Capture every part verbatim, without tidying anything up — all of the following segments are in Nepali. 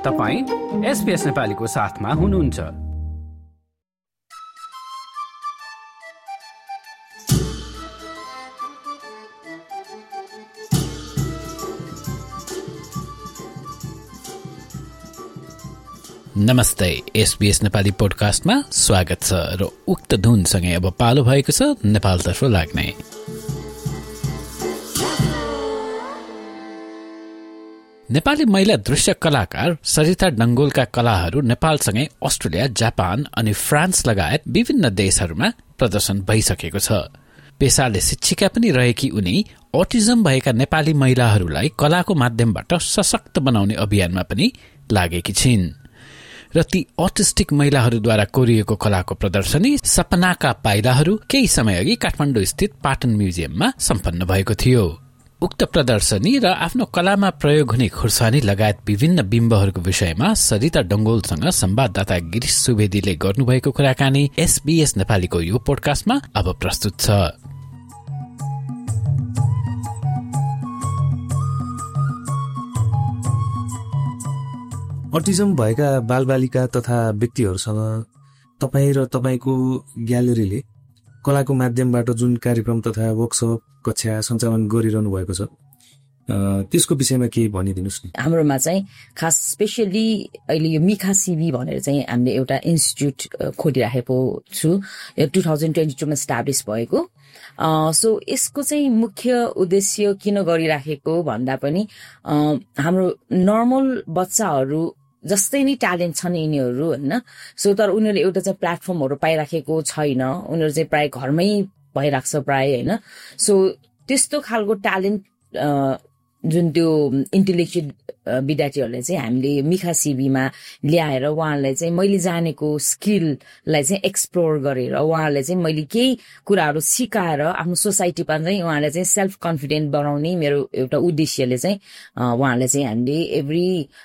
तपाईं एसबीएस नेपालीको साथमा हुनुहुन्छ। नमस्ते, एसबीएस नेपाली पोडकास्टमा स्वागत छ र उक्त धुनसँगै अब पालो भएको छ नेपालतर्फ लाग्ने। नेपाली महिला दृश्य कलाकार सरिता डंगोलका कलाहरू नेपालसँगै अस्ट्रेलिया, जापान अनि फ्रान्स लगायत विभिन्न देशहरूमा प्रदर्शन भइसकेको छ। पेशाले शिक्षिका पनि रहेकी उनी अटिजम भएका नेपाली महिलाहरूलाई कलाको माध्यमबाट सशक्त बनाउने अभियानमा पनि लागेकी छिन् र ती अटिस्टिक महिलाहरूद्वारा कोरिएको कलाको प्रदर्शनी सपनाका पाइलाहरू केही समय अघि काठमाडौँ स्थित पाटन म्युजियममा सम्पन्न भएको थियो। उक्त प्रदर्शनी र आफ्नो कलामा प्रयोग हुने खुर्सानी लगायत विभिन्न बिम्बहरूको विषयमा सरिता डंगोलसँग संवाददाता गिरीश सुवेदीले गर्नुभएको कुराकानी एसबीएस नेपालीको यो पोडकास्टमा अब प्रस्तुत छ। अटिजम भएका बालबालिका तथा व्यक्तिहरूसँग तपाईँ र तपाईँको ग्यालेरीले कलाको माध्यमबाट जुन कार्यक्रम तथा वर्कसप कक्षा सञ्चालन गरिरहनु भएको छ त्यसको विषयमा केही भनिदिनुहोस् न। हाम्रोमा चाहिँ खास स्पेसली अहिले यो मिखा सिबी भनेर चाहिँ हामीले एउटा इन्स्टिट्युट खोलिराखेको छु। यो टु थाउजन्ड ट्वेन्टी टूमा स्टाब्लिस भएको। सो यसको चाहिँ मुख्य उद्देश्य किन गरिराखेको भन्दा पनि हाम्रो नर्मल बच्चाहरू जस्तै नै ट्यालेन्ट छन् यिनीहरू होइन। सो तर उनीहरूले एउटा चाहिँ प्लेटफर्महरू पाइराखेको छैन। उनीहरू चाहिँ प्रायः घरमै भइरहेको छ प्रायः होइन। सो त्यस्तो खालको ट्यालेन्ट जुन त्यो इन्टेलेक्चुअल विद्यार्थीहरूलाई चाहिँ हामीले मिखा सिबीमा ल्याएर उहाँहरूलाई चाहिँ मैले जानेको स्किललाई चाहिँ एक्सप्लोर गरेर उहाँहरूलाई चाहिँ मैले केही कुराहरू सिकाएर आफ्नो सोसाइटीमा चाहिँ उहाँहरूलाई चाहिँ सेल्फ कन्फिडेन्ट बनाउने मेरो एउटा उद्देश्यले चाहिँ उहाँहरूलाई चाहिँ हामीले एभ्री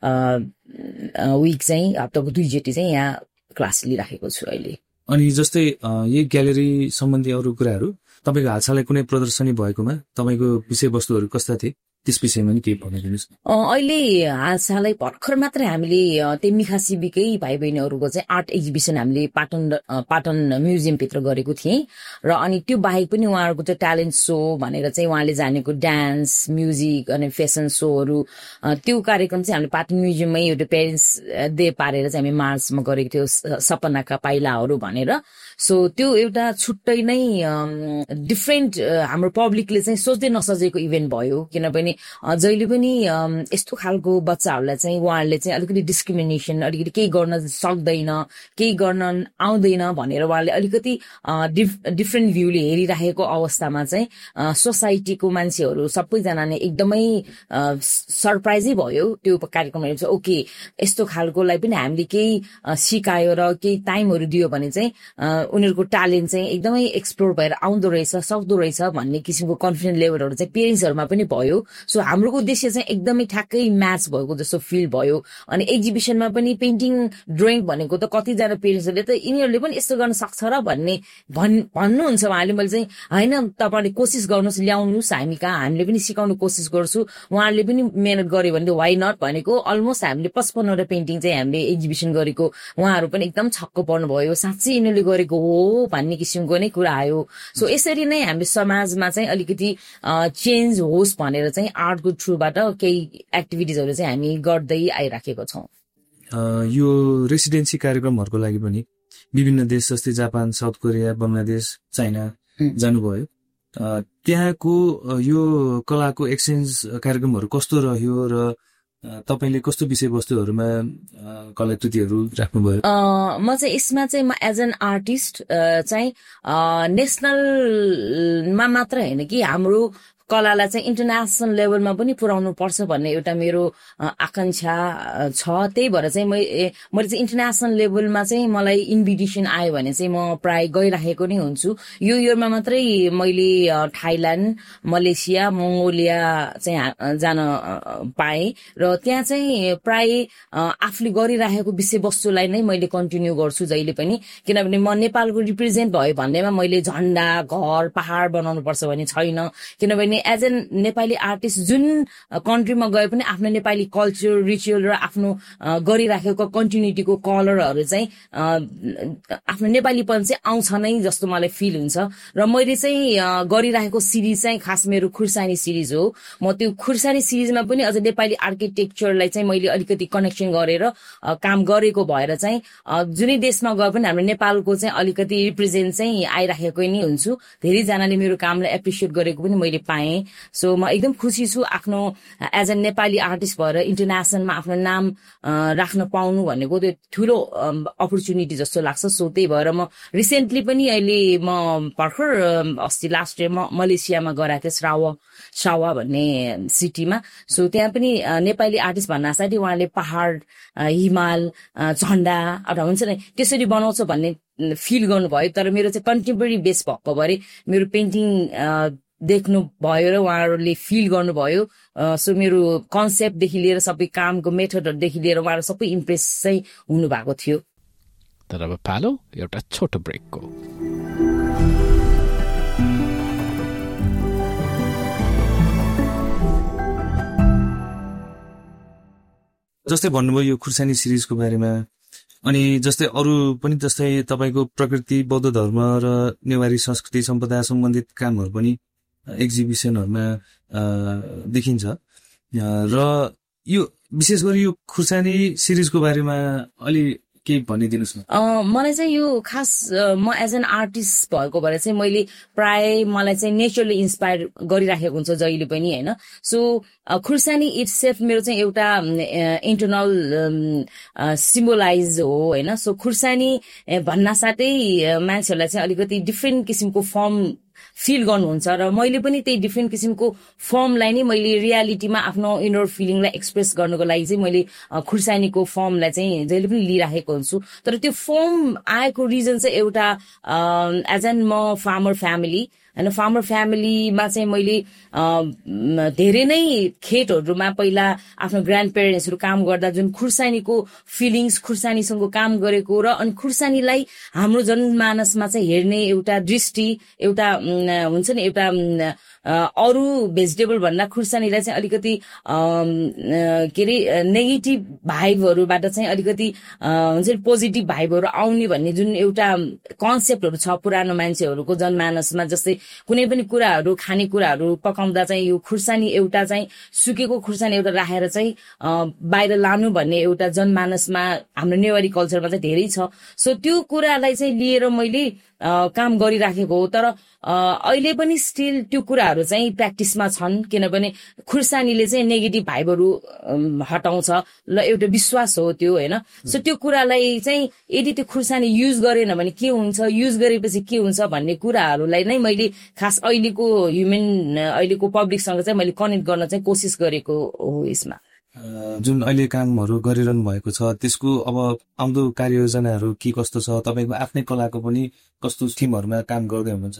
विक चाहिँ हप्ताको दुईचोटि चाहिँ यहाँ क्लास लिइराखेको छु अहिले। अनि जस्तै यही ग्यालेरी सम्बन्धी अरू कुराहरू तपाईँको हालसालै कुनै प्रदर्शनी भएकोमा तपाईँको विषयवस्तुहरू कस्ता थिए त्यस विषयमा नि केही भनिदिनुहोस्। अहिले हालसालै भर्खर मात्रै हामीले त्यो मिखा सिबीकै भाइ बहिनीहरूको चाहिँ आर्ट एक्जिबिसन हामीले पाटन पाटन म्युजियमभित्र गरेको थिएँ र अनि त्यो बाहेक पनि उहाँहरूको चाहिँ ट्यालेन्ट सो भनेर चाहिँ उहाँले जानेको डान्स म्युजिक अनि फेसन सोहरू त्यो कार्यक्रम चाहिँ हामीले पाटन म्युजियममै एउटा पेरेन्ट्स डे पारेर चाहिँ हामी मार्चमा गरेको थियो सपनाका पाइलाहरू भनेर। सो त्यो एउटा छुट्टै नै डिफ्रेन्ट हाम्रो पब्लिकले चाहिँ सोच्दै नसोचेको इभेन्ट भयो। किनभने जहिले पनि यस्तो खालको बच्चाहरूलाई चाहिँ उहाँहरूले चाहिँ अलिकति डिस्क्रिमिनेसन अलिकति केही गर्न सक्दैन केही गर्न आउँदैन भनेर उहाँहरूले अलिकति डिफ्रेन्ट भ्यूले हेरिराखेको अवस्थामा चाहिँ सोसाइटीको मान्छेहरू सबैजना नै एकदमै सरप्राइजै भयो त्यो कार्यक्रमहरू चाहिँ। ओके यस्तो खालकोलाई पनि हामीले केही सिकायो र केही टाइमहरू दियो भने चाहिँ उनीहरूको ट्यालेन्ट चाहिँ एकदमै एक्सप्लोर भएर आउँदो रहेछ सक्दो रहेछ भन्ने किसिमको कन्फिडेन्स लेभलहरू चाहिँ पेरेन्ट्सहरूमा पनि भयो। सो हाम्रो उद्देश्य चाहिँ एकदमै ठ्याक्कै म्याच भएको जस्तो फिल भयो। अनि एक्जिबिसनमा पनि पेन्टिङ ड्रइङ भनेको त कतिजना पेरेन्ट्सहरूले त यिनीहरूले पनि यस्तो गर्न सक्छ र भन्ने भन् भन्नुहुन्छ उहाँले। मैले चाहिँ होइन तपाईँले कोसिस गर्नुहोस् ल्याउनुहोस् हामी कहाँ हामीले पनि सिकाउनु कोसिस गर्छु। उहाँहरूले पनि मेहनत गर्यो भने वाइ नट भनेको अलमोस्ट हामीले पचपन्नवटा पेन्टिङ चाहिँ हामीले एक्जिबिसन गरेको उहाँहरू पनि एकदम छक्क पर्नुभयो साँच्चै यिनीहरूले गरेको हो भन्ने किसिमको नै कुरा आयो। सो यसरी नै हामीले समाजमा चाहिँ अलिकति चेन्ज होस् भनेर चाहिँ आर्टको थ्रुबाट केही एक्टिभिटिजहरू चाहिँ हामी गर्दै आइराखेको छौँ। यो रेसिडेन्सी कार्यक्रमहरूको लागि पनि विभिन्न देश जस्तै Japan, south Korea, Bangladesh, China जानुभयो। त्यहाँको यो कलाको एक्सचेन्ज कार्यक्रमहरू कस्तो रह्यो र तपाईले कस्तो विषयवस्तुहरूमा कलाकृतिहरू राख्नुभयो? म चाहिँ यसमा चाहिँ म एज एन आर्टिस्ट चाहिँ नेसनलमा मात्र होइन कि हाम्रो कलालाई चाहिँ इन्टरनेसनल लेभलमा पनि पुर्याउनु पर्छ भन्ने एउटा मेरो आकांक्षा छ। त्यही भएर चाहिँ मैले चाहिँ इन्टरनेसनल लेभलमा चाहिँ मलाई इन्भिटेसन आयो भने चाहिँ म प्राय गइराखेको नै हुन्छु। यो इयरमा मात्रै मैले थाइल्यान्ड, मलेसिया, मङ्गोलिया चाहिँ जान पाएँ र त्यहाँ चाहिँ प्राय आफूले गरिराखेको विषयवस्तुलाई नै मैले कन्टिन्यू गर्छु जहिले पनि। किनभने म नेपालको रिप्रेजेन्ट भयो भन्नेमा मैले झन्डा, घर, पहाड बनाउनु पर्छ भन्ने छैन। किनभने किनभने एज एन नेपाली आर्टिस्ट जुन कन्ट्रीमा गए पनि आफ्नो नेपाली कल्चर रिचुअल र आफ्नो गरिराखेको कन्टिन्युटीको कलरहरू चाहिँ आफ्नो नेपालीपन चाहिँ आउँछ नै जस्तो मलाई फिल हुन्छ। र मैले चाहिँ गरिराखेको सिरिज चाहिँ खास मेरो खुर्सानी सिरिज हो। म त्यो खुर्सानी सिरिजमा पनि अझ नेपाली आर्किटेक्चरलाई चाहिँ मैले अलिकति कनेक्सन गरेर काम गरेको भएर चाहिँ जुनै देशमा गए पनि हाम्रो नेपालको चाहिँ अलिकति रिप्रेजेन्ट चाहिँ आइराखेको नै हुन्छु। धेरैजनाले मेरो कामलाई एप्रिसिएट गरेको पनि मैले पाएँ। सो म एकदम खुसी छु आफ्नो एज अ नेपाली आर्टिस्ट भएर इन्टरनेसनलमा आफ्नो नाम राख्न पाउनु भनेको त्यो ठुलो अपर्च्युनिटी जस्तो लाग्छ। सो त्यही भएर म रिसेन्टली पनि अहिले म भर्खर अस्ति लास्ट इयर म मलेसियामा गएको थिएँ, श्रावा सावा भन्ने सिटीमा। सो त्यहाँ पनि नेपाली आर्टिस्ट भन्न साथै उहाँले पहाड हिमाल झन्डा एउटा हुन्छ नि त्यसरी बनाउँछ भन्ने फिल गर्नुभयो। तर मेरो चाहिँ कन्टेम्पोरेरी बेस भएको भएर मेरो पेन्टिङ देख्नु भयो र उहाँहरूले फिल गर्नुभयो। सो मेरो कन्सेप्टदेखि लिएर सबै कामको मेथडहरूदेखि लिएर उहाँहरू सबै इम्प्रेस चाहिँ हुनुभएको थियो। तर अब पालो एउटा छोटो ब्रेकको। जस्तै भन्नुभयो यो खुर्सानी सिरिजको बारेमा, अनि जस्तै अरू पनि जस्तै तपाईँको प्रकृति बौद्ध धर्म र नेवारी संस्कृति सम्पदा सम्बन्धित कामहरू पनि एक्जिबिसनहरूमा देखिन्छ। र यो विशेष गरी यो खुर्सानी सिरिजको बारेमा अलि केही भनिदिनुहोस् न। मलाई चाहिँ यो खास म एज एन आर्टिस्ट भएको भएर चाहिँ मैले प्राय मलाई चाहिँ नेचरली इन्सपायर गरिराखेको हुन्छ जहिले पनि होइन। सो खुर्सानी इट्स सेल्फ मेरो चाहिँ एउटा इन्टरनल सिम्बोलाइज हो होइन। सो खुर्सानी भन्न साथै मान्छेहरूलाई चाहिँ अलिकति डिफ्रेन्ट किसिमको फर्म फिल गर्नुहुन्छ र मैले पनि त्यही डिफ्रेन्ट किसिमको फर्मलाई नै मैले रियालिटीमा आफ्नो इनर फिलिङलाई एक्सप्रेस गर्नको लागि चाहिँ मैले खुर्सानीको फर्मलाई चाहिँ जहिले पनि लिइराखेको हुन्छु। तर त्यो फर्म आएको रिजन चाहिँ एउटा एज एन म फार्मर फ्यामिली होइन, फार्मर फ्यामिलीमा चाहिँ मैले धेरै नै खेतहरूमा पहिला आफ्नो ग्रान्ड पेरेन्ट्सहरू काम गर्दा जुन खुर्सानीको फिलिङ्स खुर्सानीसँग काम गरेको र अनि खुर्सानीलाई हाम्रो जनमानसमा चाहिँ हेर्ने एउटा दृष्टि एउटा हुन्छ नि एउटा अरू भेजिटेबल भन्दा खुर्सानीलाई चाहिँ अलिकति के अरे नेगेटिभ भाइबहरूबाट चाहिँ अलिकति हुन्छ नि पोजिटिभ भाइबहरू आउने भन्ने जुन एउटा कन्सेप्टहरू छ पुरानो मान्छेहरूको जनमानसमा। जस्तै कुनै पनि कुराहरू खानेकुराहरू पकाउँदा चाहिँ यो खुर्सानी एउटा चाहिँ सुकेको खुर्सानी एउटा राखेर चाहिँ बाहिर लानु भन्ने एउटा जनमानसमा हाम्रो नेवारी कल्चरमा चाहिँ धेरै छ। सो त्यो कुरालाई चाहिँ लिएर मैले काम गरिराखेको हो। तर अहिले पनि स्टिल त्यो कुराहरू चाहिँ प्र्याक्टिसमा छन् किनभने खुर्सानीले चाहिँ नेगेटिभ भाइबहरू हटाउँछ ल एउटा विश्वास हो त्यो होइन। सो त्यो कुरालाई चाहिँ यदि त्यो खुर्सानी युज गरेन भने के हुन्छ, युज गरेपछि के हुन्छ भन्ने कुराहरूलाई नै मैले खास अहिलेको ह्युमन अहिलेको पब्लिकसँग चाहिँ मैले कनेक्ट गर्न चाहिँ कोसिस गरेको हो। यसमा जुन अहिले कामहरू गरिरहनु भएको छ त्यसको अब आउँदो कार्ययोजनाहरू के कस्तो छ, तपाईँको आफ्नै कलाको पनि कस्तो थिमहरूमा काम गर्दै हुनुहुन्छ?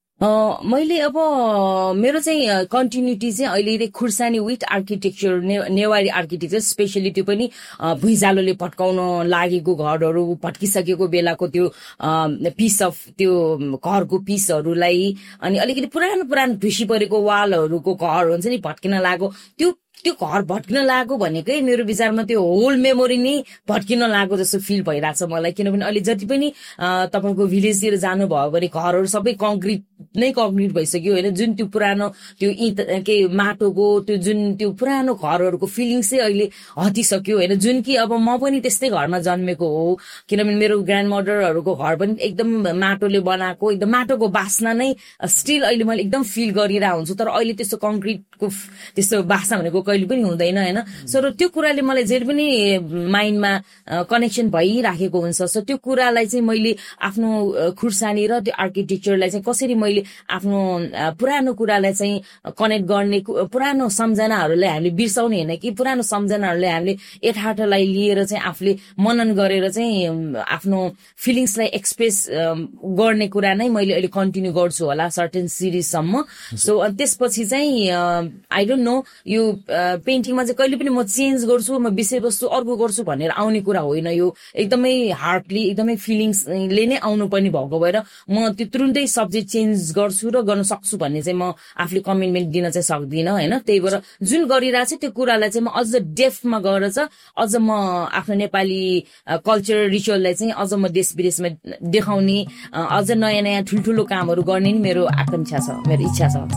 मैले अब मेरो चाहिँ कन्टिन्युटी चाहिँ अहिले खुर्सानी with architecture Newari architecture especially त्यो पनि भुइँजालोले भट्काउन लागेको घरहरू भट्किसकेको बेलाको त्यो पिस अफ त्यो घरको पिसहरूलाई अनि अलिकति पुरानो पुरानो ढुसी परेको वालहरूको घर हुन्छ नि भट्किन लागेको त्यो त्यो घर भट्किन लागेको भनेकै मेरो विचारमा त्यो होल मेमोरी नै भट्किन लागेको जस्तो फिल भइरहेको छ मलाई। किनभने अहिले जति पनि तपाईँको भिलेजतिर जानुभयो भने घरहरू सबै कङ्क्रिट नै कङ्क्रिट भइसक्यो होइन। जुन त्यो पुरानो त्यो इँट के माटोको त्यो जुन त्यो पुरानो घरहरूको फिलिङ्स चाहिँ अहिले हटिसक्यो होइन। जुन कि अब म पनि त्यस्तै घरमा जन्मेको हो किनभने मेरो ग्रान्ड मदरहरूको घर पनि एकदम माटोले बनाएको एकदम माटोको बास्ना नै स्टिल अहिले मैले एकदम फिल गरिरहेको हुन्छु। तर अहिले त्यस्तो कङ्क्रिटको त्यस्तो बास्ना भनेको कहिले पनि हुँदैन होइन। सो र त्यो कुराले मलाई जे पनि माइन्डमा कनेक्सन भइराखेको हुन्छ। सो त्यो कुरालाई चाहिँ मैले आफ्नो खुर्सानी र त्यो आर्किटेक्चरलाई चाहिँ कसरी मैले आफ्नो पुरानो कुरालाई चाहिँ कनेक्ट गर्ने पुरानो सम्झनाहरूलाई हामीले बिर्साउने होइन कि पुरानो सम्झनाहरूलाई हामीले यथार्थलाई लिएर चाहिँ आफूले मनन गरेर चाहिँ आफ्नो फिलिङ्सलाई एक्सप्रेस गर्ने कुरा नै मैले अहिले कन्टिन्यू गर्छु होला सर्टेन सिरिजसम्म। सो त्यसपछि चाहिँ आई डोन्ट नो यो पेन्टिङमा चाहिँ कहिले पनि म चेन्ज गर्छु, म विषयवस्तु अर्को गर्छु भनेर आउने कुरा होइन। यो एकदमै हार्टली एकदमै फिलिङ्सले नै आउनु पनि भएको भएर म त्यो तुरुन्तै सब्जेक्ट चेन्ज गर्छु र गर्न सक्छु भन्ने चाहिँ म आफूले कमिटमेन्ट दिन चाहिँ सक्दिनँ होइन। त्यही भएर जुन गरिरहेको छ त्यो कुरालाई चाहिँ म अझ डेप्थमा गएर चाहिँ अझ म आफ्नो नेपाली कल्चर रिचुअललाई चाहिँ अझ म देश विदेशमा देखाउने, अझ नयाँ नयाँ ठुल्ठुलो कामहरू गर्ने नि मेरो आकांक्षा छ, मेरो इच्छा छ।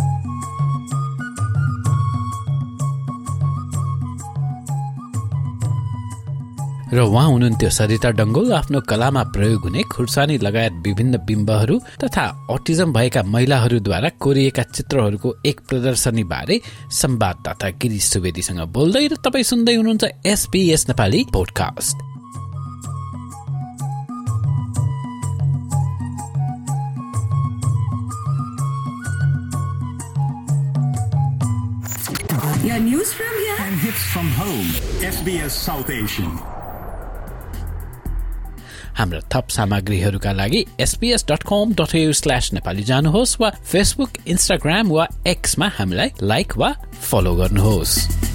र उहाँ हुनुहुन्थ्यो सरिता डंगोल। आफ्नो कलामा प्रयोग हुने खुर्सानी लगायत विभिन्न बिम्बहरू तथा अटिजम भएका महिलाहरूद्वारा कोरिएका चित्रहरूको एक प्रदर्शनी बारे संवाददाता गिरीश सुवेदीसँग बोल्दै र तपाईँ सुन्दै हुनुहुन्छ SBS Nepali podcast. Yeah, news from here and hits from home. S B S South Asian. हाम्रा थप सामग्रीहरूका लागि SBS dot com dot AU slash Nepali जानुहोस् वा फेसबुक, इन्स्टाग्राम वा एक्समा हामीलाई लाइक वा फलो गर्नुहोस्।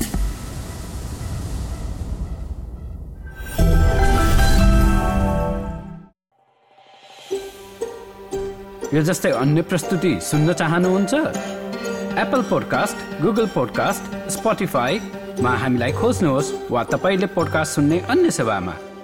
यो जस्तै अन्य प्रस्तुति सुन्न चाहनुहुन्छ? एप्पल पोडकास्ट, गुगल पोडकास्ट, स्पोटिफाईमा हामीलाई खोज्नुहोस् वा तपाईले पोडकास्ट सुन्ने अन्य सेवामा।